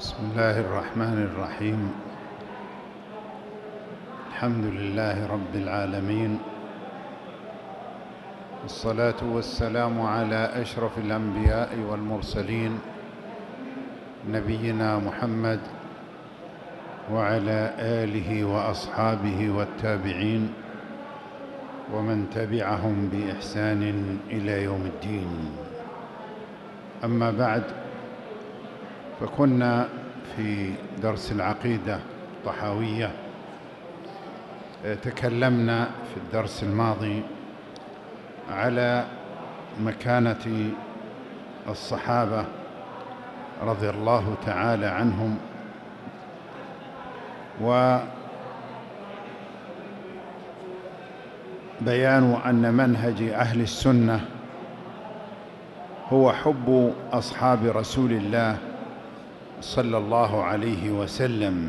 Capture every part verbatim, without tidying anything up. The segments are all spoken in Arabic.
بسم الله الرحمن الرحيم. الحمد لله رب العالمين، والصلاة والسلام على أشرف الأنبياء والمرسلين نبينا محمد وعلى آله وأصحابه والتابعين ومن تبعهم بإحسان إلى يوم الدين. أما بعد، فكنا في درس العقيدة الطحاوية تكلمنا في الدرس الماضي على مكانة الصحابة رضي الله تعالى عنهم، وبيان أن منهج أهل السنة هو حب أصحاب رسول الله صلى الله عليه وسلم.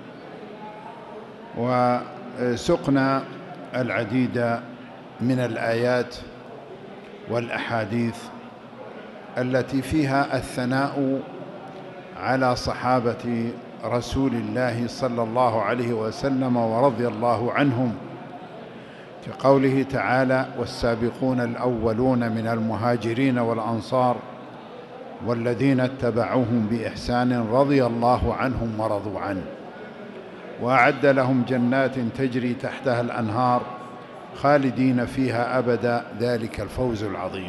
وسقنا العديد من الآيات والأحاديث التي فيها الثناء على صحابة رسول الله صلى الله عليه وسلم ورضي الله عنهم، كقوله تعالى: والسابقون الأولون من المهاجرين والأنصار والذين اتبعوهم بإحسان رضي الله عنهم ورضوا عنه وأعد لهم جنات تجري تحتها الأنهار خالدين فيها أبدا ذلك الفوز العظيم.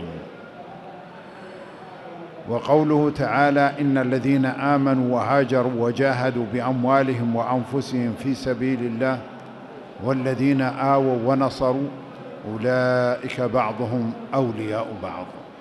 وقوله تعالى: إن الذين آمنوا وهاجروا وجاهدوا بأموالهم وأنفسهم في سبيل الله والذين آووا ونصروا أولئك بعضهم أولياء بعض،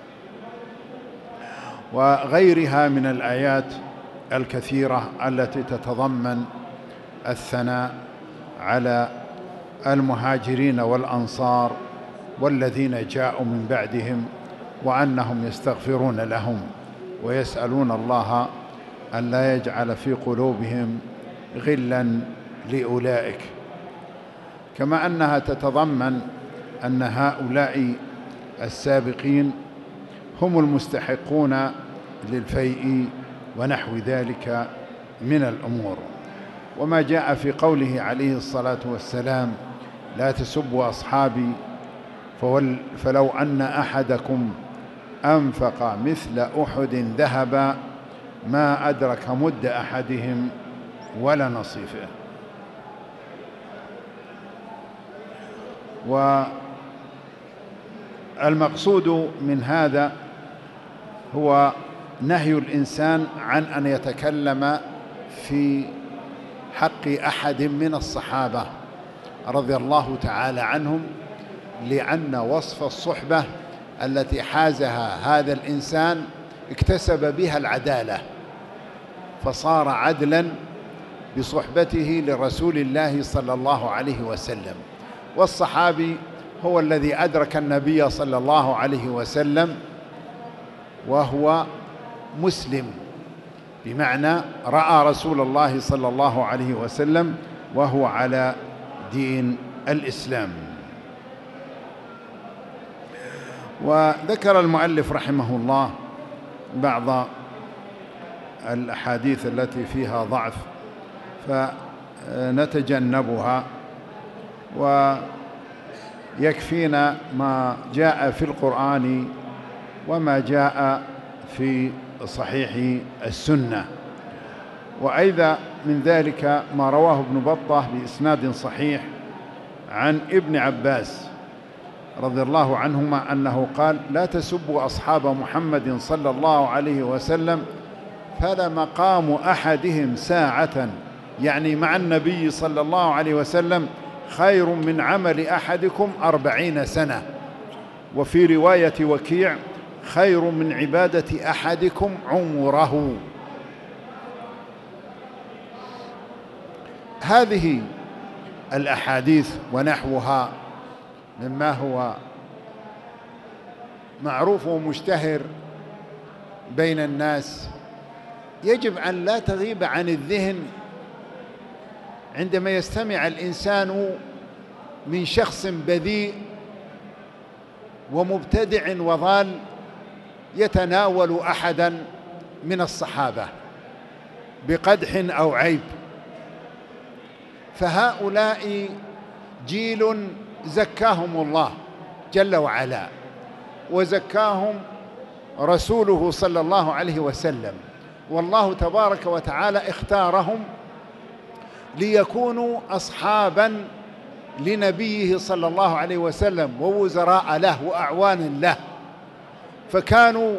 وغيرها من الآيات الكثيرة التي تتضمن الثناء على المهاجرين والأنصار والذين جاءوا من بعدهم، وأنهم يستغفرون لهم ويسألون الله أن لا يجعل في قلوبهم غلا لأولئك، كما أنها تتضمن أن هؤلاء السابقين هم المستحقون للفيء ونحو ذلك من الأمور. وما جاء في قوله عليه الصلاة والسلام: لا تسبوا أصحابي فلو أن أحدكم أنفق مثل أحد ذهبا ما أدرك مد أحدهم ولا نصيفه. والمقصود من هذا هو نهي الإنسان عن أن يتكلم في حق أحد من الصحابة رضي الله تعالى عنهم، لأن وصف الصحبة التي حازها هذا الإنسان اكتسب بها العدالة، فصار عدلا بصحبته لرسول الله صلى الله عليه وسلم. والصحابي هو الذي أدرك النبي صلى الله عليه وسلم وهو مسلم، بمعنى رأى رسول الله صلى الله عليه وسلم وهو على دين الإسلام. وذكر المؤلف رحمه الله بعض الأحاديث التي فيها ضعف فنتجنبها، ويكفينا ما جاء في القرآن وما جاء في صحيح السنة. وأيضا من ذلك ما رواه ابن بطة بإسناد صحيح عن ابن عباس رضي الله عنهما أنه قال: لا تسبوا أصحاب محمد صلى الله عليه وسلم فلمقام أحدهم ساعة، يعني مع النبي صلى الله عليه وسلم، خير من عمل أحدكم أربعين سنة. وفي رواية وكيع: خير من عبادة أحدكم عمره. هذه الأحاديث ونحوها مما هو معروف ومشتهر بين الناس يجب أن لا تغيب عن الذهن عندما يستمع الإنسان من شخص بذيء ومبتدع وضال يتناول أحدا من الصحابة، بقدح أو عيب. فهؤلاء جيل زكاهم الله جل وعلا، وزكاهم رسوله صلى الله عليه وسلم، والله تبارك وتعالى اختارهم ليكونوا أصحابا لنبيه صلى الله عليه وسلم ووزراء له وأعوان له، فكانوا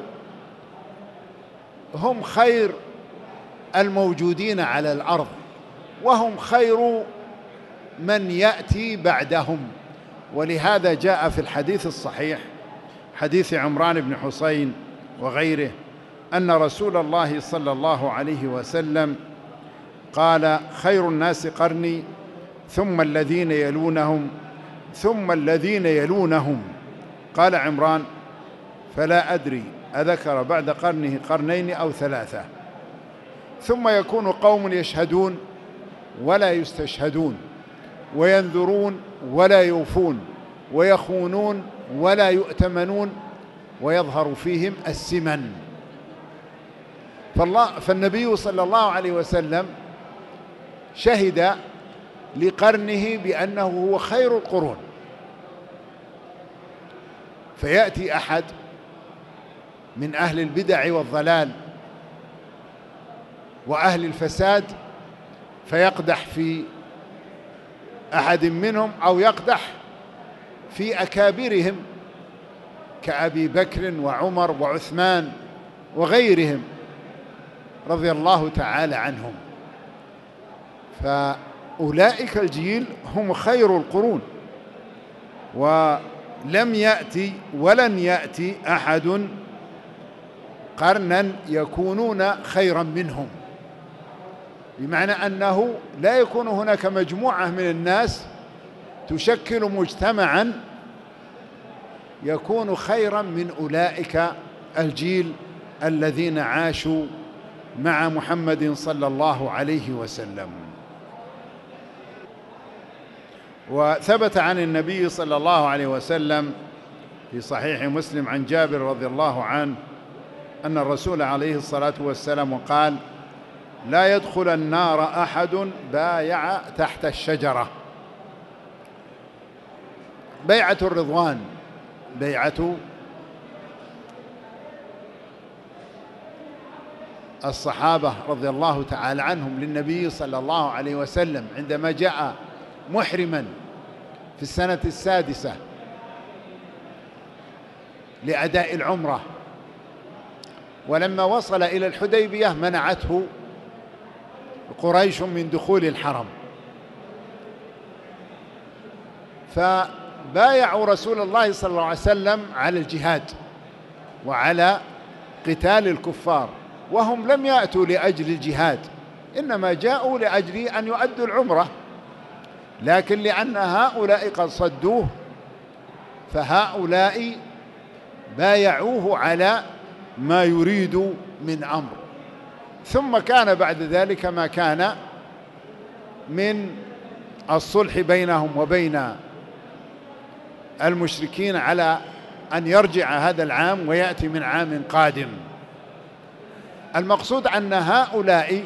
هم خير الموجودين على الأرض، وهم خير من يأتي بعدهم. ولهذا جاء في الحديث الصحيح حديث عمران بن حسين وغيره أن رسول الله صلى الله عليه وسلم قال: خير الناس قرني ثم الذين يلونهم ثم الذين يلونهم. قال عمران: فلا أدري أذكر بعد قرنه قرنين أو ثلاثة. ثم يكون قوم يشهدون ولا يستشهدون، وينذرون ولا يوفون، ويخونون ولا يؤتمنون، ويظهر فيهم السمن. فالله فالنبي صلى الله عليه وسلم شهد لقرنه بأنه هو خير القرون. فيأتي أحد من أهل البدع والضلال وأهل الفساد فيقدح في أحد منهم أو يقدح في أكابرهم كأبي بكر وعمر وعثمان وغيرهم رضي الله تعالى عنهم. فأولئك الجيل هم خير القرون، ولم يأتي ولن يأتي أحد قرنا يكونون خيرا منهم، بمعنى أنه لا يكون هناك مجموعة من الناس تشكل مجتمعا يكون خيرا من أولئك الجيل الذين عاشوا مع محمد صلى الله عليه وسلم. وثبت عن النبي صلى الله عليه وسلم في صحيح مسلم عن جابر رضي الله عنه أن الرسول عليه الصلاة والسلام قال: لا يدخل النار أحد بايع تحت الشجرة. بيعة الرضوان، بيعة الصحابة رضي الله تعالى عنهم للنبي صلى الله عليه وسلم عندما جاء محرما في السنة السادسة لأداء العمرة، ولما وصل إلى الحديبية منعته قريش من دخول الحرم، فبايعوا رسول الله صلى الله عليه وسلم على الجهاد وعلى قتال الكفار، وهم لم يأتوا لأجل الجهاد، إنما جاءوا لأجل أن يؤدوا العمرة، لكن لأن هؤلاء قد صدوه فهؤلاء بايعوه على ما يريد من أمر. ثم كان بعد ذلك ما كان من الصلح بينهم وبين المشركين على أن يرجع هذا العام ويأتي من عام قادم. المقصود أن هؤلاء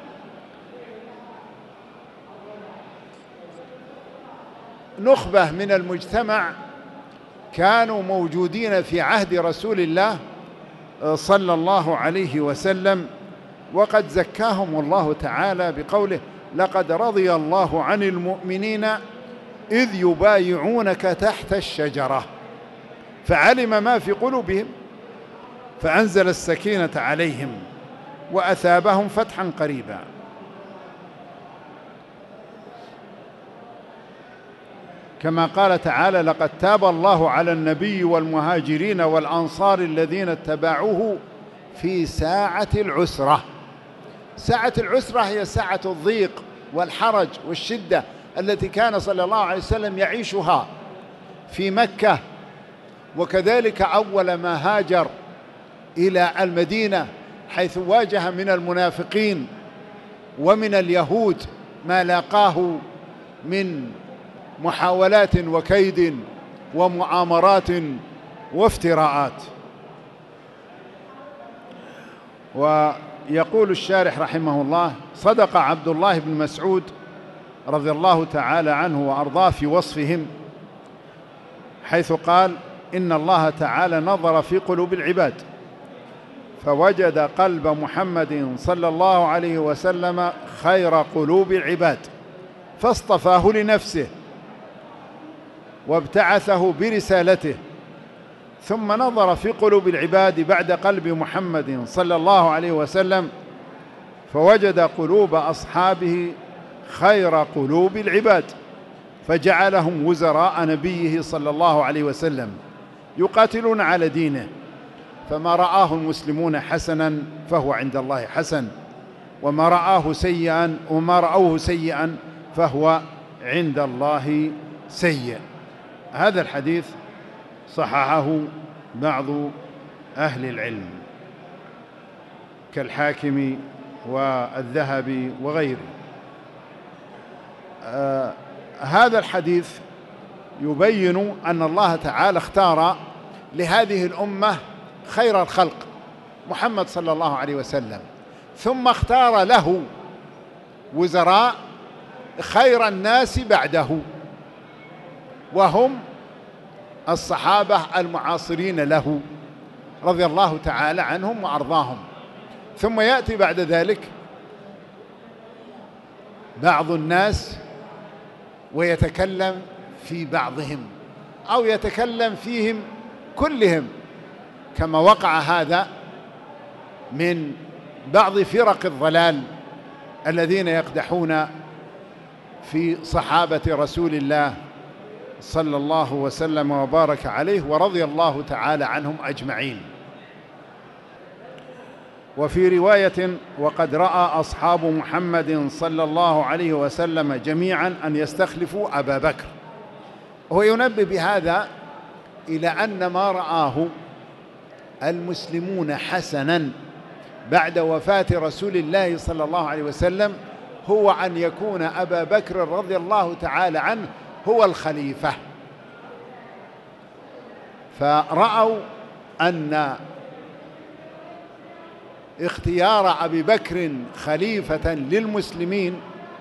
نخبة من المجتمع كانوا موجودين في عهد رسول الله صلى الله عليه وسلم، وقد زكاهم الله تعالى بقوله: لقد رضي الله عن المؤمنين إذ يبايعونك تحت الشجرة فعلم ما في قلوبهم فأنزل السكينة عليهم وأثابهم فتحا قريبا. كما قال تعالى: لقد تاب الله على النبي والمهاجرين والأنصار الذين اتبعوه في ساعة العسرة. ساعة العسرة هي ساعة الضيق والحرج والشدة التي كان صلى الله عليه وسلم يعيشها في مكة، وكذلك أول ما هاجر إلى المدينة، حيث واجه من المنافقين ومن اليهود ما لاقاه من محاولات وكيد ومؤامرات وافتراءات. يقول الشارح رحمه الله: صدق عبد الله بن مسعود رضي الله تعالى عنه وأرضاه في وصفهم، حيث قال: إن الله تعالى نظر في قلوب العباد فوجد قلب محمد صلى الله عليه وسلم خير قلوب العباد فاصطفاه لنفسه وابتعثه برسالته، ثم نظر في قلوب العباد بعد قلب محمد صلى الله عليه وسلم فوجد قلوب أصحابه خير قلوب العباد فجعلهم وزراء نبيه صلى الله عليه وسلم يقاتلون على دينه، فما رآه المسلمون حسنا فهو عند الله حسن، وما رآه سيئا وما رأوه سيئا فهو عند الله سيء. هذا الحديث صححه بعض أهل العلم كالحاكم والذهبي وغيره. آه هذا الحديث يبين أن الله تعالى اختار لهذه الأمة خير الخلق محمد صلى الله عليه وسلم، ثم اختار له وزراء خير الناس بعده وهم الصحابة المعاصرين له رضي الله تعالى عنهم وأرضاهم. ثم يأتي بعد ذلك بعض الناس ويتكلم في بعضهم أو يتكلم فيهم كلهم، كما وقع هذا من بعض فرق الضلال الذين يقدحون في صحابة رسول الله صلى الله وسلم وبارك عليه ورضي الله تعالى عنهم أجمعين. وفي رواية: وقد رأى أصحاب محمد صلى الله عليه وسلم جميعا أن يستخلفوا أبا بكر. هو ينبه بهذا إلى أن ما رآه المسلمون حسنا بعد وفاة رسول الله صلى الله عليه وسلم هو أن يكون أبا بكر رضي الله تعالى عنه هو الخليفة، فرأوا أن اختيار أبي بكر خليفة للمسلمين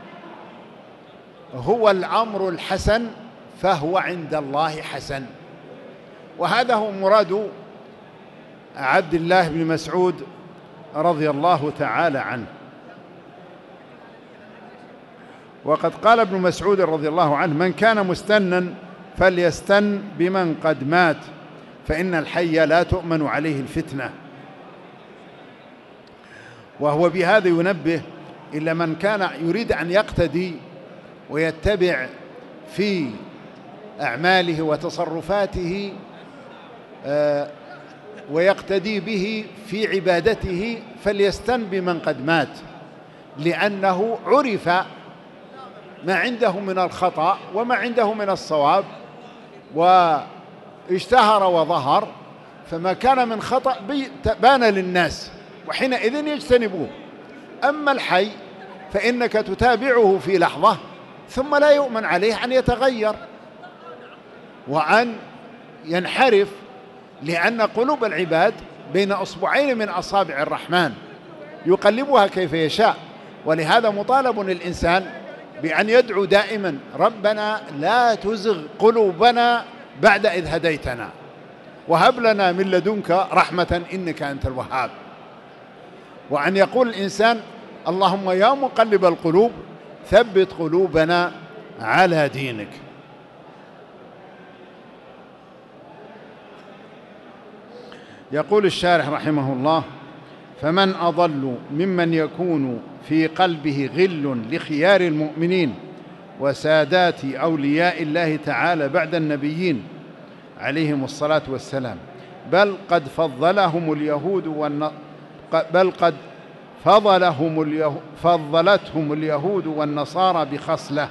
هو الأمر الحسن فهو عند الله حسن. وهذا هو مراد عبد الله بن مسعود رضي الله تعالى عنه. وقد قال ابن مسعود رضي الله عنه: من كان مستنا فليستن بمن قد مات فإن الحي لا تؤمن عليه الفتنة. وهو بهذا ينبه إلى من كان يريد أن يقتدي ويتبع في أعماله وتصرفاته ويقتدي به في عبادته فليستن بمن قد مات، لأنه عرف ما عنده من الخطأ وما عنده من الصواب واشتهر وظهر، فما كان من خطأ بان للناس وحينئذ يجتنبوه. أما الحي فإنك تتابعه في لحظة ثم لا يؤمن عليه أن يتغير وأن ينحرف، لأن قلوب العباد بين أصبعين من أصابع الرحمن يقلبها كيف يشاء. ولهذا مطالب الإنسان بأن يدعو دائما: ربنا لا تزغ قلوبنا بعد إذ هديتنا وهب لنا من لدنك رحمة إنك أنت الوهاب. وأن يقول الإنسان: اللهم يا مقلب القلوب ثبت قلوبنا على دينك. يقول الشارح رحمه الله: فمن أضل ممن يكون في قلبه غل لخيار المؤمنين وسادات أولياء الله تعالى بعد النبيين عليهم الصلاة والسلام، بل قد فضلهم اليهود والن... بل قد فضلهم اليه... فضلتهم اليهود والنصارى بخصلة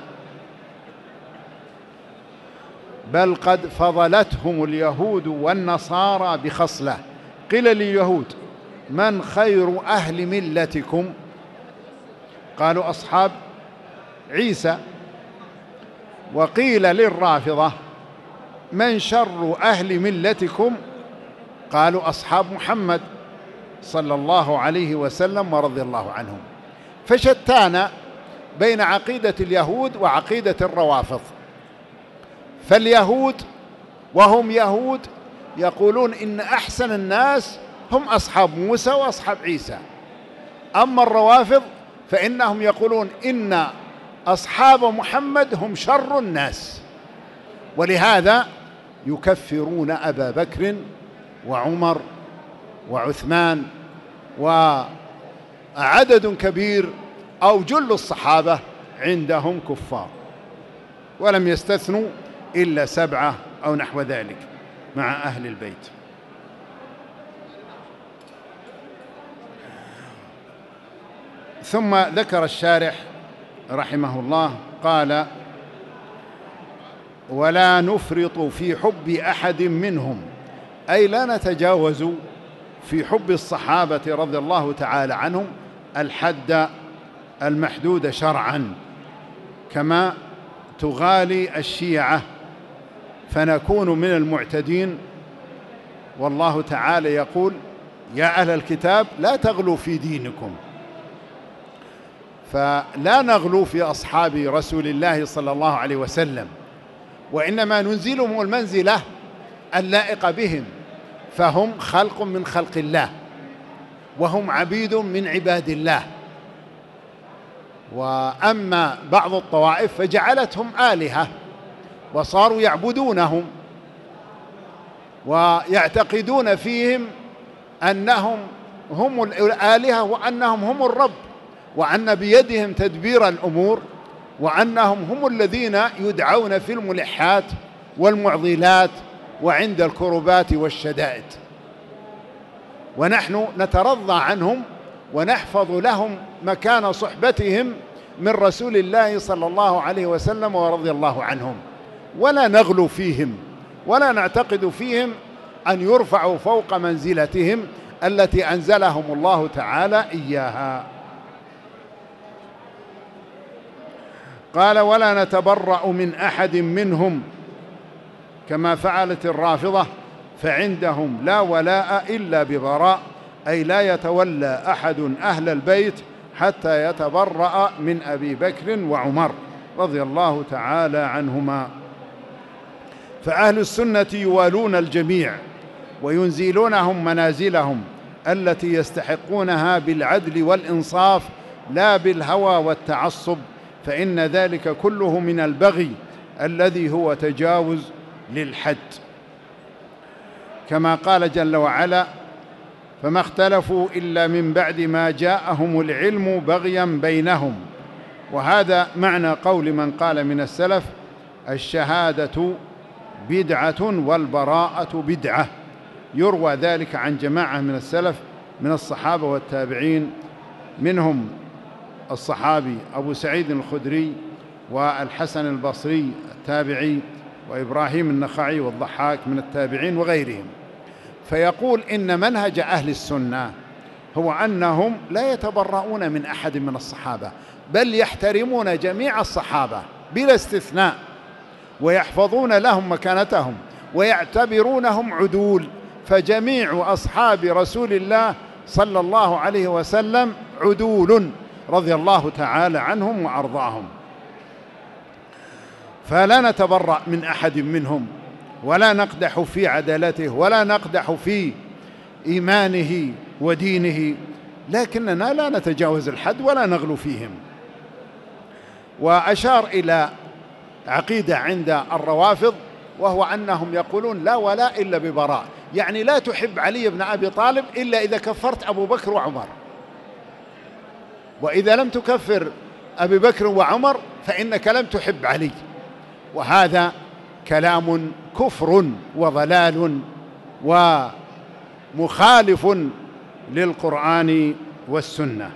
بل قد فضلتهم اليهود والنصارى بخصلة قيل لليهود: من خير أهل ملتكم؟ قالوا: أصحاب عيسى. وقيل للرافضة: من شر أهل ملتكم؟ قالوا: أصحاب محمد. صلى الله عليه وسلم ورضي الله عنهم. فشتان بين عقيدة اليهود وعقيدة الروافض. فاليهود وهم يهود يقولون إن أحسن الناس هم أصحاب موسى وأصحاب عيسى. أما الروافض فإنهم يقولون إن أصحاب محمد هم شر الناس، ولهذا يكفرون أبا بكر وعمر وعثمان وعدد كبير أو جل الصحابة عندهم كفار، ولم يستثنوا إلا سبعة أو نحو ذلك مع أهل البيت. ثم ذكر الشارح رحمه الله قال: ولا نفرط في حب أحد منهم، أي لا نتجاوز في حب الصحابة رضي الله تعالى عنهم الحد المحدود شرعا، كما تغالي الشيعة فنكون من المعتدين. والله تعالى يقول: يا أهل الكتاب لا تغلوا في دينكم. فلا نغلو في أصحاب رسول الله صلى الله عليه وسلم، وإنما ننزلهم المنزلة اللائقة بهم، فهم خلق من خلق الله وهم عبيد من عباد الله. وأما بعض الطوائف فجعلتهم آلهة وصاروا يعبدونهم ويعتقدون فيهم أنهم هم الآلهة وأنهم هم الرب، وأن بيدهم تدبير الأمور، وأنهم هم الذين يدعون في الملحات والمعضلات وعند الكربات والشدائد، ونحن نترضى عنهم ونحفظ لهم مكان صحبتهم من رسول الله صلى الله عليه وسلم ورضي الله عنهم، ولا نغلو فيهم ولا نعتقد فيهم أن يرفعوا فوق منزلتهم التي أنزلهم الله تعالى إياها. قال: ولا نتبرأ من أحد منهم كما فعلت الرافضة، فعندهم لا ولاء إلا ببراء، أي لا يتولى أحد أهل البيت حتى يتبرأ من أبي بكر وعمر رضي الله تعالى عنهما. فأهل السنة يوالون الجميع وينزلونهم منازلهم التي يستحقونها بالعدل والإنصاف لا بالهوى والتعصب، فإن ذلك كله من البغي الذي هو تجاوز للحد، كما قال جل وعلا: فما اختلفوا إلا من بعد ما جاءهم العلم بغيا بينهم. وهذا معنى قول من قال من السلف: الشهادة بدعة والبراءة بدعة. يروى ذلك عن جماعة من السلف من الصحابة والتابعين، منهم الصحابي أبو سعيد الخدري والحسن البصري التابعي وإبراهيم النخعي والضحاك من التابعين وغيرهم. فيقول إن منهج أهل السنة هو أنهم لا يتبرؤون من أحد من الصحابة، بل يحترمون جميع الصحابة بلا استثناء، ويحفظون لهم مكانتهم ويعتبرونهم عدول. فجميع أصحاب رسول الله صلى الله عليه وسلم عدول رضي الله تعالى عنهم وأرضاهم. فلا نتبرأ من أحد منهم ولا نقدح في عدالته ولا نقدح في إيمانه ودينه، لكننا لا نتجاوز الحد ولا نغلو فيهم. وأشار إلى عقيدة عند الروافض، وهو أنهم يقولون لا ولاء إلا ببراء، يعني لا تحب علي بن أبي طالب إلا إذا كفرت أبو بكر وعمر، وإذا لم تكفر أبي بكر وعمر فإنك لم تحب علي. وهذا كلام كفر وضلال ومخالف للقرآن والسنة.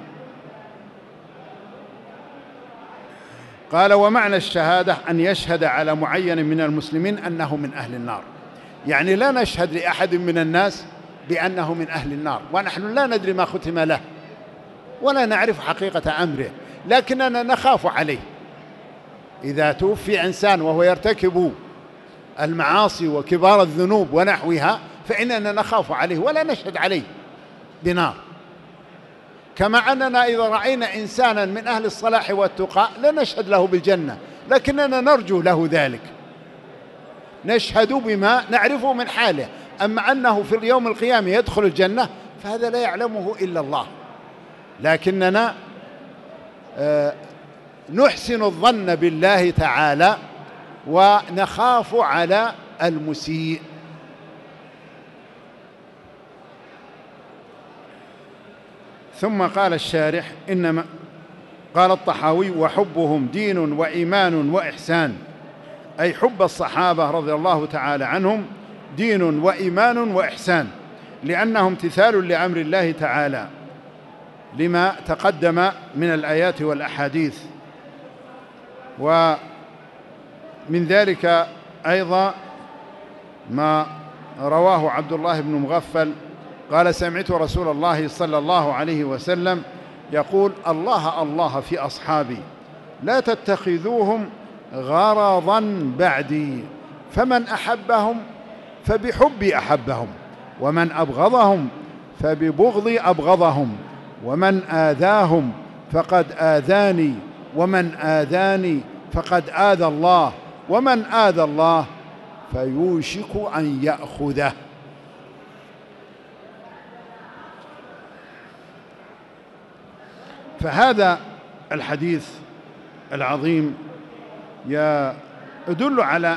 قال: ومعنى الشهادة أن يشهد على معين من المسلمين أنه من أهل النار، يعني لا نشهد لأحد من الناس بأنه من أهل النار ونحن لا ندري ما ختم له ولا نعرف حقيقة أمره، لكننا نخاف عليه. إذا توفي إنسان وهو يرتكب المعاصي وكبار الذنوب ونحوها فإننا نخاف عليه ولا نشهد عليه، بنار، كما أننا إذا رأينا إنسانا من أهل الصلاح والتقى لا نشهد له بالجنة، لكننا نرجو له ذلك، نشهد بما نعرفه من حاله. أما أنه في اليوم القيامة يدخل الجنة فهذا لا يعلمه إلا الله، لكننا آه نحسن الظن بالله تعالى ونخاف على المسيء. ثم قال الشارح إنما قال الطحاوي: وحبهم دين وإيمان وإحسان، أي حب الصحابة رضي الله تعالى عنهم دين وإيمان وإحسان، لأنه امتثال لأمر الله تعالى لما تقدم من الآيات والأحاديث. ومن ذلك أيضا ما رواه عبد الله بن مغفل قال: سمعت رسول الله صلى الله عليه وسلم يقول: الله الله في أصحابي لا تتخذوهم غرضا بعدي، فمن أحبهم فبحبي أحبهم، ومن أبغضهم فببغضي أبغضهم، ومن آذاهم فقد آذاني، ومن آذاني فقد آذى الله، ومن آذى الله فيوشك أن يأخذه. فهذا الحديث العظيم يدل على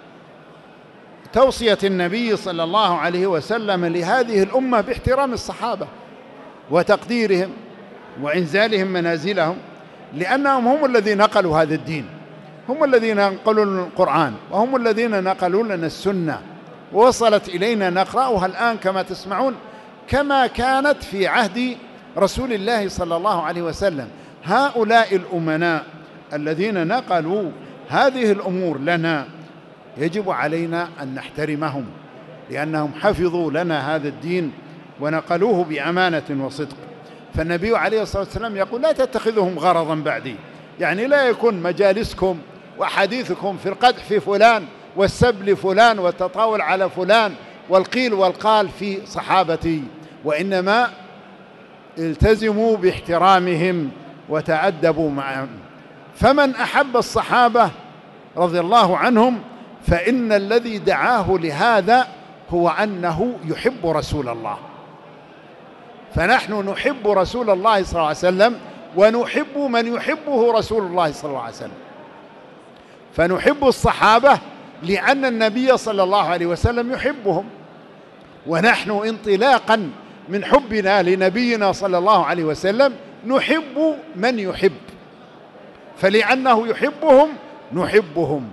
توصية النبي صلى الله عليه وسلم لهذه الأمة باحترام الصحابة وتقديرهم وإنزالهم منازلهم، لأنهم هم الذين نقلوا هذا الدين، هم الذين نقلوا القرآن، وهم الذين نقلوا لنا السنة، ووصلت إلينا نقرأها الآن كما تسمعون كما كانت في عهد رسول الله صلى الله عليه وسلم. هؤلاء الأمناء الذين نقلوا هذه الأمور لنا يجب علينا أن نحترمهم، لأنهم حفظوا لنا هذا الدين ونقلوه بأمانة وصدق. فالنبي عليه الصلاة والسلام يقول: لا تتخذهم غرضا بعدي، يعني لا يكون مجالسكم وحديثكم في القدح في فلان والسب لفلان والتطاول على فلان والقيل والقال في صحابتي، وإنما التزموا باحترامهم وتأدبوا معهم. فمن أحب الصحابة رضي الله عنهم فإن الذي دعاه لهذا هو أنه يحب رسول الله، فنحن نحب رسول الله صلى الله عليه وسلم ونحب من يحبه رسول الله صلى الله عليه وسلم، فنحب الصحابة لأن النبي صلى الله عليه وسلم يحبهم، ونحن انطلاقا من حبنا لنبينا صلى الله عليه وسلم نحب من يحب، فلأنه يحبهم نحبهم.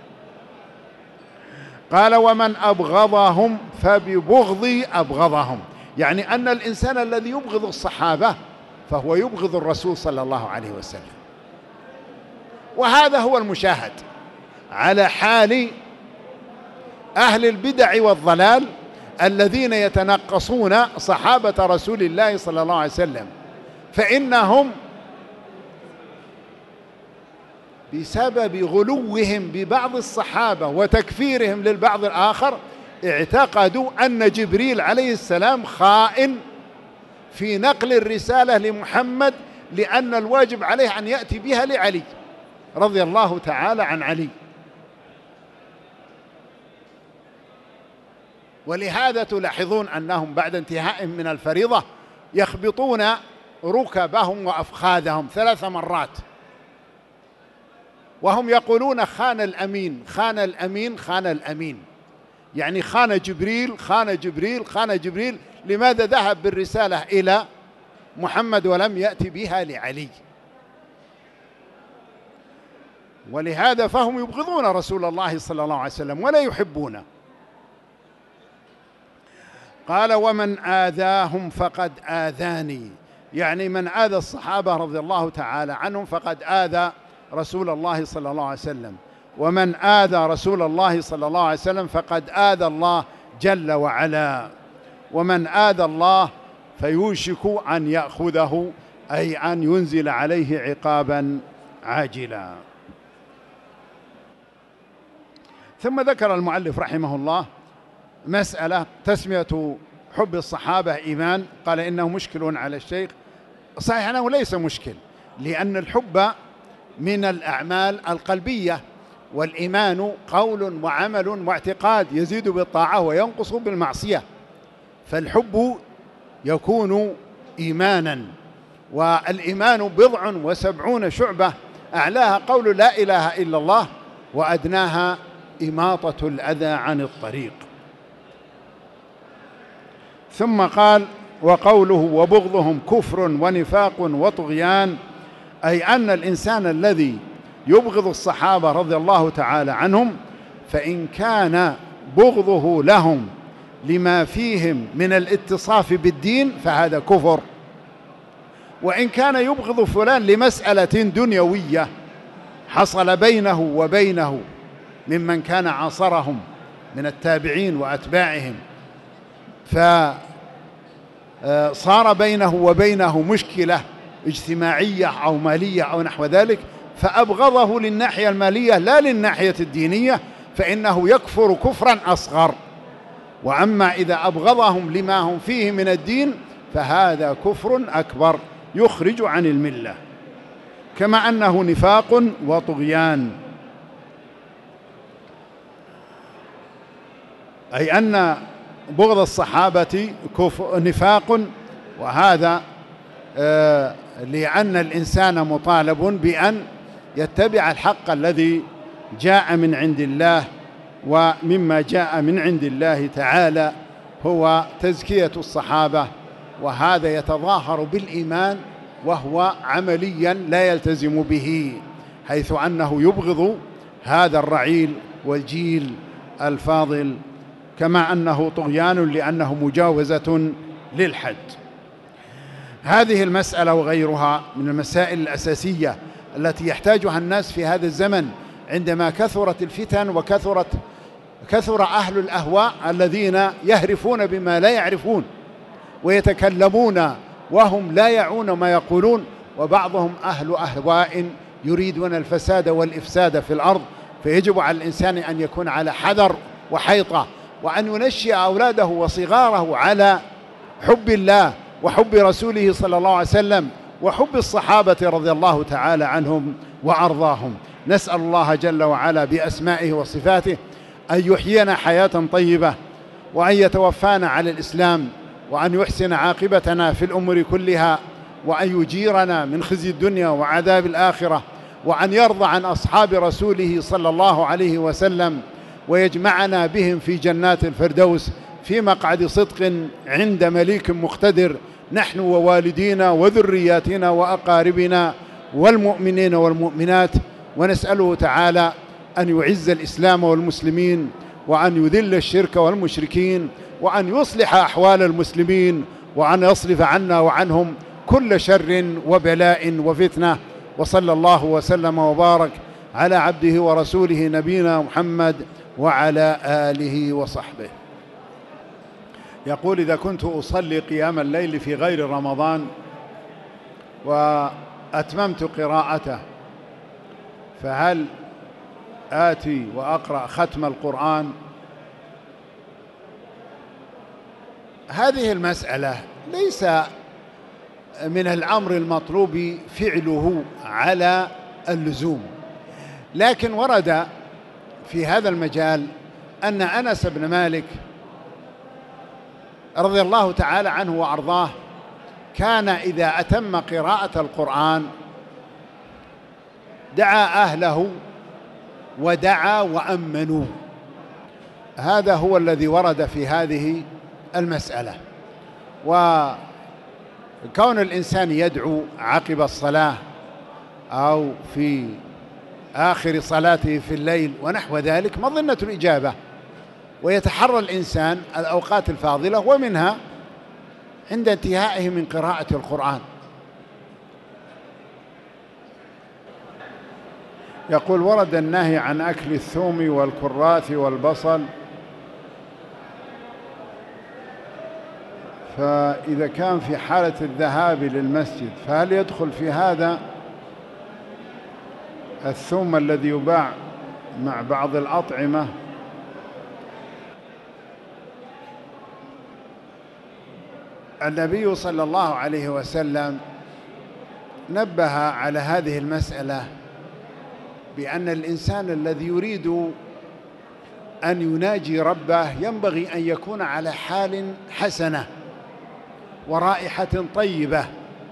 قال: ومن أبغضهم فببغضي أبغضهم، يعني أن الإنسان الذي يبغض الصحابة فهو يبغض الرسول صلى الله عليه وسلم. وهذا هو المشاهد على حال أهل البدع والضلال الذين يتنقصون صحابة رسول الله صلى الله عليه وسلم، فإنهم بسبب غلوهم ببعض الصحابة وتكفيرهم للبعض الآخر اعتقدوا أن جبريل عليه السلام خائن في نقل الرسالة لمحمد، لأن الواجب عليه أن يأتي بها لعلي رضي الله تعالى عن علي. ولهذا تلاحظون أنهم بعد انتهائهم من الفريضة يخبطون ركبهم وأفخاذهم ثلاث مرات، وهم يقولون: خان الأمين خان الأمين خان الأمين، يعني خان جبريل خان جبريل خان جبريل. لماذا ذهب بالرسالة إلى محمد ولم يأتي بها لعلي؟ ولهذا فهم يبغضون رسول الله صلى الله عليه وسلم ولا يحبونه. قال: ومن آذاهم فقد آذاني، يعني من آذى الصحابة رضي الله تعالى عنهم فقد آذى رسول الله صلى الله عليه وسلم، ومن آذى رسول الله صلى الله عليه وسلم فقد آذى الله جل وعلا، ومن آذى الله فيوشك أن يأخذه، أي أن ينزل عليه عقابا عاجلا. ثم ذكر المؤلف رحمه الله مسألة تسمية حب الصحابة إيمان؟ قال إنه مشكل على الشيخ. صحيح أنه ليس مشكل، لأن الحب من الأعمال القلبية، والإيمان قول وعمل واعتقاد يزيد بالطاعة وينقص بالمعصية، فالحب يكون إيمانا. والإيمان بضع وسبعون شعبة، أعلاها قول لا إله إلا الله، وأدناها إماطة الأذى عن الطريق. ثم قال: وقوله وبغضهم كفر ونفاق وطغيان، أي أن الإنسان الذي يبغض الصحابة رضي الله تعالى عنهم، فإن كان بغضه لهم لما فيهم من الاتصاف بالدين فهذا كفر، وإن كان يبغض فلان لمسألة دنيوية حصل بينه وبينه ممن كان عاصرهم من التابعين وأتباعهم، فصار بينه وبينه مشكلة اجتماعية أو مالية أو نحو ذلك، فأبغضه للناحية المالية لا للناحية الدينية، فإنه يكفر كفرا أصغر. وأما إذا أبغضهم لما هم فيه من الدين فهذا كفر أكبر يخرج عن الملة، كما أنه نفاق وطغيان، أي أن بغض الصحابة كفر نفاق، وهذا آه لأن الإنسان مطالب بأن يتبع الحق الذي جاء من عند الله، ومما جاء من عند الله تعالى هو تزكية الصحابة، وهذا يتظاهر بالإيمان وهو عمليا لا يلتزم به، حيث أنه يبغض هذا الرعيل والجيل الفاضل، كما أنه طغيان لأنه مجاوزة للحد. هذه المسألة وغيرها من المسائل الأساسية التي يحتاجها الناس في هذا الزمن، عندما كثرت الفتن وكثرت كثر أهل الأهواء الذين يهرفون بما لا يعرفون ويتكلمون وهم لا يعون ما يقولون، وبعضهم أهل أهواء يريدون الفساد والإفساد في الأرض. فيجب على الإنسان أن يكون على حذر وحيطة، وأن ينشئ أولاده وصغاره على حب الله وحب رسوله صلى الله عليه وسلم وحب الصحابة رضي الله تعالى عنهم وأرضاهم. نسأل الله جل وعلا بأسمائه وصفاته أن يحيينا حياة طيبة، وأن يتوفانا على الإسلام، وأن يحسن عاقبتنا في الأمور كلها، وأن يجيرنا من خزي الدنيا وعذاب الآخرة، وأن يرضى عن أصحاب رسوله صلى الله عليه وسلم، ويجمعنا بهم في جنات الفردوس في مقعد صدق عند مليك مقتدر، نحن ووالدينا وذرياتنا وأقاربنا والمؤمنين والمؤمنات. ونسأله تعالى أن يعز الإسلام والمسلمين، وأن يذل الشرك والمشركين، وأن يصلح أحوال المسلمين، وأن يصرف عنا وعنهم كل شر وبلاء وفتنة. وصلى الله وسلم وبارك على عبده ورسوله نبينا محمد وعلى آله وصحبه. يقول: إذا كنت أصلي قيام الليل في غير رمضان وأتممت قراءته، فهل آتي وأقرأ ختم القرآن؟ هذه المسألة ليس من الأمر المطلوب فعله على اللزوم، لكن ورد في هذا المجال أن أنس بن مالك رضي الله تعالى عنه وأرضاه كان إذا أتم قراءة القرآن دعا أهله ودعا وأمنوا. هذا هو الذي ورد في هذه المسألة. وكون الإنسان يدعو عقب الصلاة أو في آخر صلاته في الليل ونحو ذلك مظنة الإجابة، ويتحرى الإنسان الأوقات الفاضلة، ومنها عند انتهائه من قراءة القرآن. يقول: ورد النهي عن أكل الثوم والكراث والبصل، فإذا كان في حالة الذهاب للمسجد فهل يدخل في هذا الثوم الذي يباع مع بعض الأطعمة؟ النبي صلى الله عليه وسلم نبه على هذه المسألة بأن الإنسان الذي يريد أن يناجي ربه ينبغي أن يكون على حال حسنة ورائحة طيبة،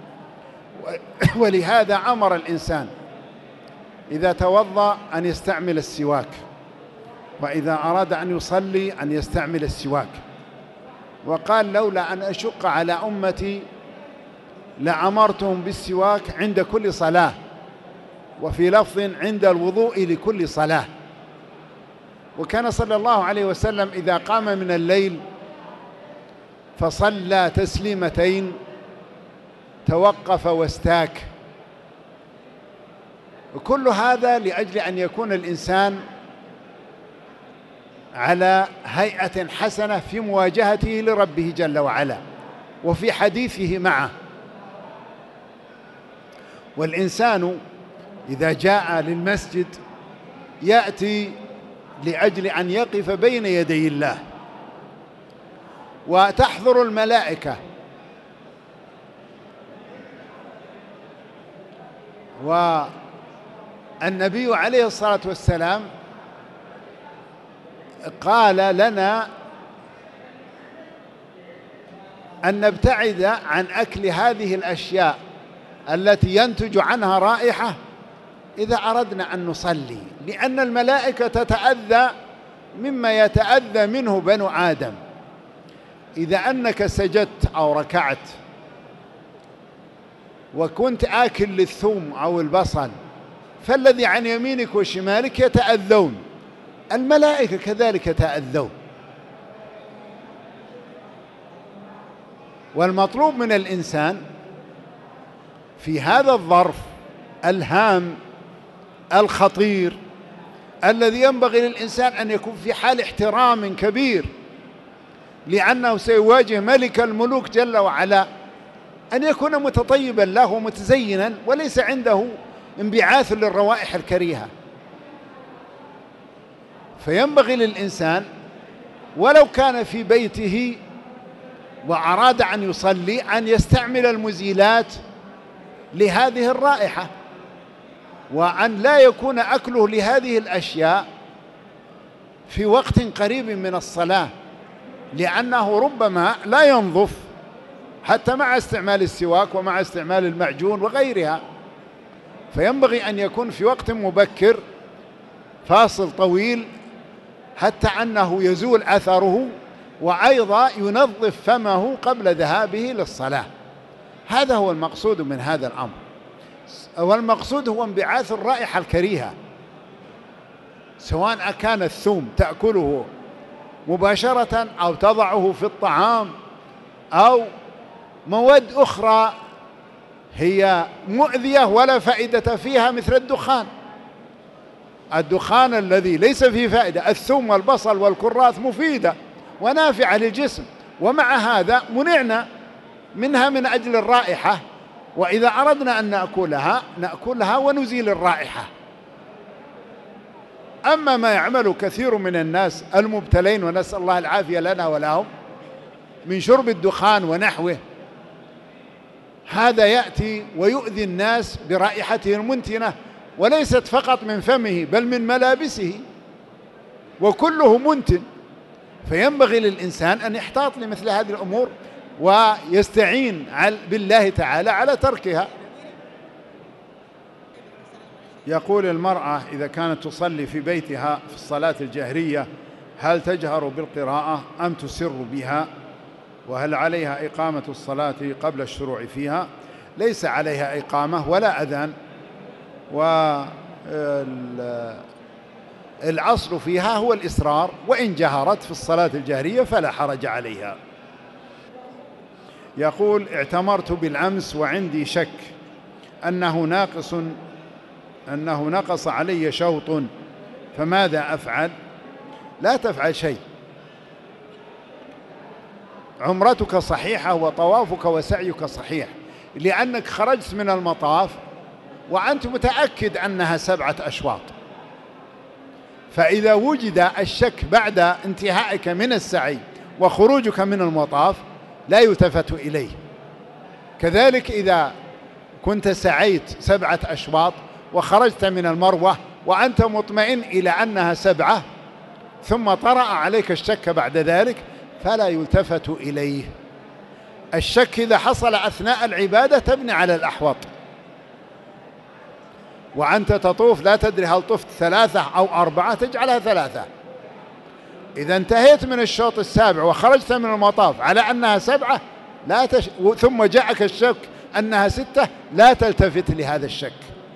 ولهذا أمر الإنسان إذا توضأ أن يستعمل السواك، وإذا أراد أن يصلي أن يستعمل السواك، وقال لولا أن أشق على أمتي لأمرتهم بالسواك عند كل صلاة، وفي لفظ عند الوضوء لكل صلاة. وكان صلى الله عليه وسلم إذا قام من الليل فصلى تسليمتين توقف واستاك، وكل هذا لأجل أن يكون الإنسان على هيئة حسنة في مواجهته لربه جل وعلا وفي حديثه معه. والإنسان إذا جاء للمسجد يأتي لأجل أن يقف بين يدي الله، وتحضر الملائكة، والنبي عليه الصلاة والسلام قال لنا أن نبتعد عن أكل هذه الأشياء التي ينتج عنها رائحة إذا أردنا أن نصلي، لأن الملائكة تتأذى مما يتأذى منه بنو آدم. إذا أنك سجدت أو ركعت وكنت آكل للثوم أو البصل فالذي عن يمينك وشمالك يتأذون، الملائكة كذلك يتأذون. والمطلوب من الإنسان في هذا الظرف الهام الخطير الذي ينبغي للإنسان أن يكون في حال احترام كبير، لأنه سيواجه ملك الملوك جل وعلا، أن يكون متطيبا له ومتزينا وليس عنده انبعاث للروائح الكريهة. فينبغي للإنسان ولو كان في بيته وأراد أن يصلي أن يستعمل المزيلات لهذه الرائحة، وأن لا يكون أكله لهذه الأشياء في وقت قريب من الصلاة، لأنه ربما لا ينظف حتى مع استعمال السواك ومع استعمال المعجون وغيرها. فينبغي أن يكون في وقت مبكر فاصل طويل حتى أنه يزول أثره، وأيضا ينظف فمه قبل ذهابه للصلاة. هذا هو المقصود من هذا الأمر، والمقصود هو انبعاث الرائحة الكريهة، سواء كان الثوم تأكله مباشرة أو تضعه في الطعام أو مواد أخرى هي مؤذية ولا فائدة فيها مثل الدخان. الدخان الذي ليس فيه فائدة، الثوم والبصل والكراث مفيدة ونافعة للجسم، ومع هذا منعنا منها من أجل الرائحة، وإذا أردنا أن نأكلها نأكلها ونزيل الرائحة. أما ما يعمل كثير من الناس المبتلين ونسأل الله العافية لنا ولهم من شرب الدخان ونحوه، هذا يأتي ويؤذي الناس برائحته المنتنة، وليست فقط من فمه بل من ملابسه، وكله منتن. فينبغي للإنسان أن يحتاط لمثل هذه الأمور ويستعين بالله تعالى على تركها. يقول المرأة إذا كانت تصلي في بيتها في الصلاة الجهرية هل تجهر بالقراءة أم تسر بها؟ وهل عليها إقامة الصلاة قبل الشروع فيها؟ ليس عليها إقامة ولا أذان، والأصل فيها هو الإسرار، وإن جهرت في الصلاة الجهرية فلا حرج عليها. يقول اعتمرت بالأمس وعندي شك أنه ناقص أنه نقص علي شوط، فماذا أفعل؟ لا تفعل شيء، عمرتك صحيحة وطوافك وسعيك صحيح، لأنك خرجت من المطاف وأنت متأكد أنها سبعة أشواط. فإذا وجد الشك بعد انتهائك من السعي وخروجك من المطاف لا يلتفت إليه. كذلك إذا كنت سعيت سبعة أشواط وخرجت من المروة وأنت مطمئن إلى أنها سبعة ثم طرأ عليك الشك بعد ذلك فلا يلتفت إليه. الشك إذا حصل أثناء العبادة تبني على الأحوط، وأنت تطوف لا تدري هل طفت ثلاثة أو أربعة تجعلها ثلاثة. إذا انتهيت من الشوط السابع وخرجت من المطاف على أنها سبعة لا تش... ثم جاءك الشك أنها ستة لا تلتفت لهذا الشك.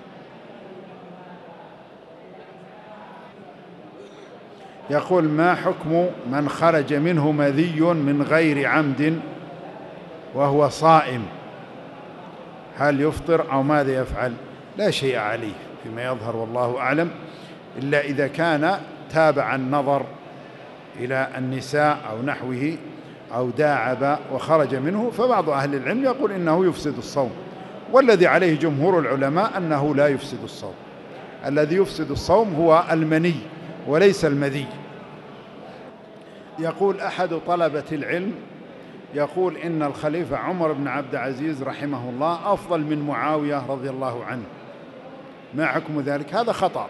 يقول: ما حكم من خرج منه مذي من غير عمد وهو صائم؟ هل يفطر أو ماذا يفعل؟ لا شيء عليه فيما يظهر والله أعلم، إلا إذا كان تابع النظر إلى النساء أو نحوه أو داعب وخرج منه، فبعض أهل العلم يقول إنه يفسد الصوم، والذي عليه جمهور العلماء أنه لا يفسد الصوم. الذي يفسد الصوم هو المني وليس المذي. يقول أحد طلبة العلم يقول إن الخليفة عمر بن عبد العزيز رحمه الله أفضل من معاوية رضي الله عنه، ما حكم ذلك؟ هذا خطأ.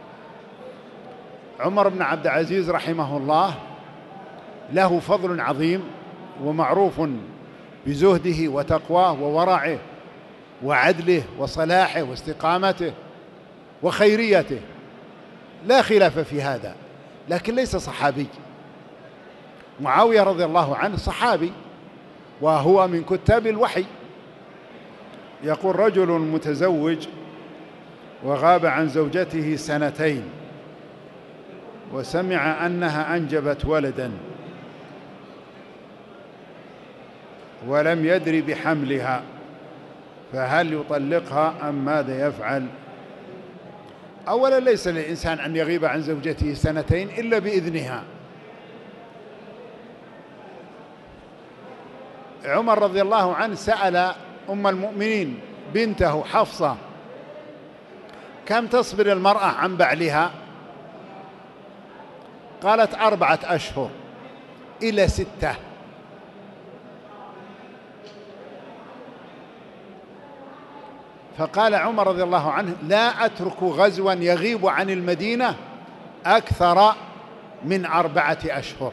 عمر بن عبد العزيز رحمه الله له فضل عظيم ومعروف بزهده وتقواه وورعه وعدله وصلاحه واستقامته وخيريته، لا خلاف في هذا، لكن ليس صحابي. معاوية رضي الله عنه صحابي وهو من كتاب الوحي. يقول: رجل متزوج وغاب عن زوجته سنتين وسمع أنها أنجبت ولدا ولم يدري بحملها، فهل يطلقها أم ماذا يفعل؟ أولا ليس للإنسان أن يغيب عن زوجته سنتين إلا بإذنها. عمر رضي الله عنه سأل أم المؤمنين بنته حفصة: كم تصبر المرأة عن بعلها؟ قالت: أربعة أشهر إلى ستة. فقال عمر رضي الله عنه: لا أترك غزوا يغيب عن المدينة أكثر من أربعة أشهر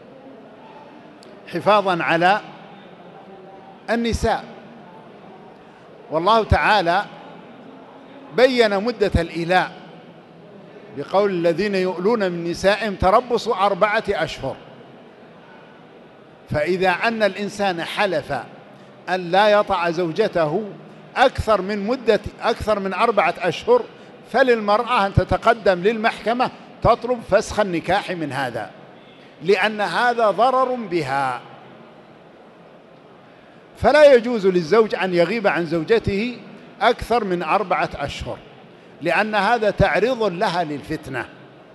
حفاظا على النساء. والله تعالى بين مدة الإيلاء بقول: الذين يؤلون من نسائهم تربص أربعة أشهر. فإذا أن الإنسان حلف أن لا يطأ زوجته أكثر من مدة أكثر من أربعة أشهر فللمرأة أن تتقدم للمحكمة تطلب فسخ النكاح من هذا، لأن هذا ضرر بها. فلا يجوز للزوج أن يغيب عن زوجته أكثر من أربعة أشهر، لأن هذا تعريض لها للفتنة.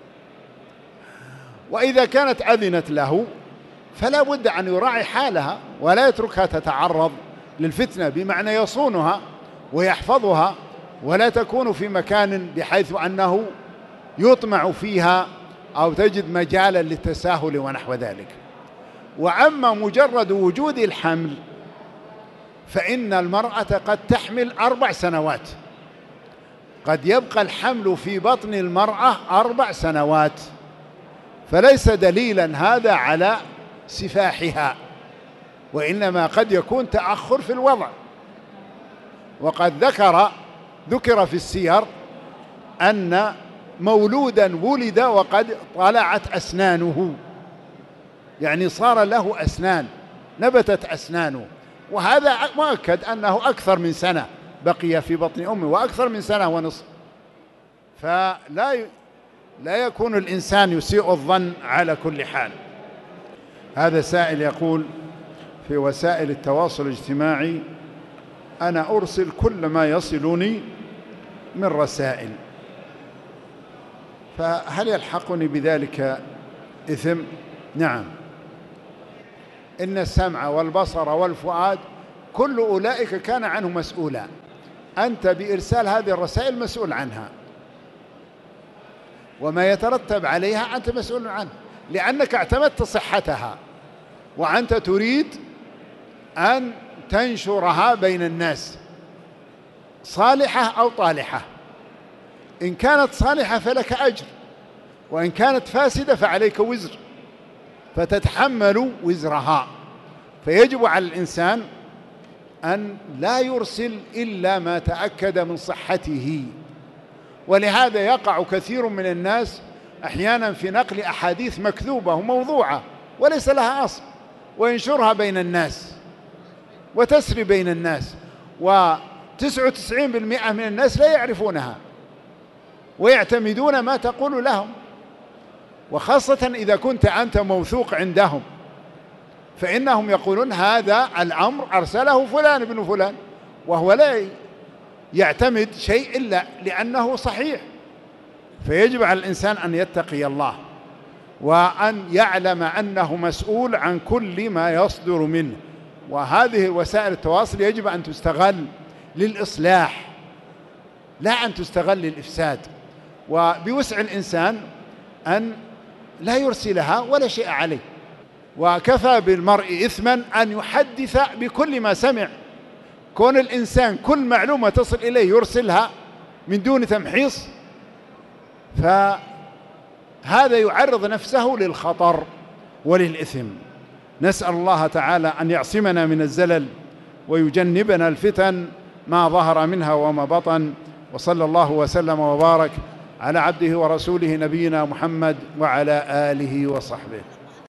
وإذا كانت أذنت له فلا بد أن يراعي حالها ولا يتركها تتعرض للفتنة، بمعنى يصونها ويحفظها ولا تكون في مكان بحيث أنه يطمع فيها أو تجد مجالا للتساهل ونحو ذلك. وأما مجرد وجود الحمل فإن المرأة قد تحمل أربع سنوات، قد يبقى الحمل في بطن المرأة أربع سنوات، فليس دليلا هذا على سفاحها، وإنما قد يكون تأخر في الوضع. وقد ذكر ذكر في السير أن مولودا ولد وقد طلعت أسنانه، يعني صار له أسنان، نبتت أسنانه، وهذا مؤكد أنه أكثر من سنة بقي في بطن أمه وأكثر من سنة ونصف. فلا ي... لا يكون الإنسان يسيء الظن على كل حال. هذا سائل يقول: في وسائل التواصل الاجتماعي أنا أرسل كل ما يصلني من رسائل، فهل يلحقني بذلك إثم؟ نعم، إن السمع والبصر والفؤاد كل أولئك كان عنه مسؤولا. أنت بإرسال هذه الرسائل مسؤول عنها، وما يترتب عليها أنت مسؤول عنه، لأنك اعتمدت صحتها، وأنت تريد أن تنشرها بين الناس، صالحة أو طالحة. إن كانت صالحة فلك أجر، وإن كانت فاسدة فعليك وزر، فتتحمل وزرها. فيجب على الإنسان أن لا يرسل إلا ما تأكد من صحته. ولهذا يقع كثير من الناس أحيانا في نقل أحاديث مكذوبة وموضوعة وليس لها أصل، وينشرها بين الناس وتسري بين الناس، وتسعة وتسعين بالمئة من الناس لا يعرفونها ويعتمدون ما تقول لهم، وخاصة إذا كنت أنت موثوق عندهم، فإنهم يقولون هذا الأمر أرسله فلان ابن فلان، وهو لا يعتمد شيء إلا لأنه صحيح. فيجب على الإنسان أن يتقي الله، وأن يعلم أنه مسؤول عن كل ما يصدر منه. وهذه وسائل التواصل يجب أن تستغل للإصلاح لا أن تستغل للإفساد. وبوسع الإنسان أن لا يرسلها ولا شيء عليه، وكفى بالمرء إثما أن يحدث بكل ما سمع. كون الإنسان كل معلومة تصل إليه يرسلها من دون تمحيص، فهذا يعرض نفسه للخطر وللإثم. نسأل الله تعالى أن يعصمنا من الزلل ويجنبنا الفتن ما ظهر منها وما بطن. وصلى الله وسلم وبارك على عبده ورسوله نبينا محمد وعلى آله وصحبه.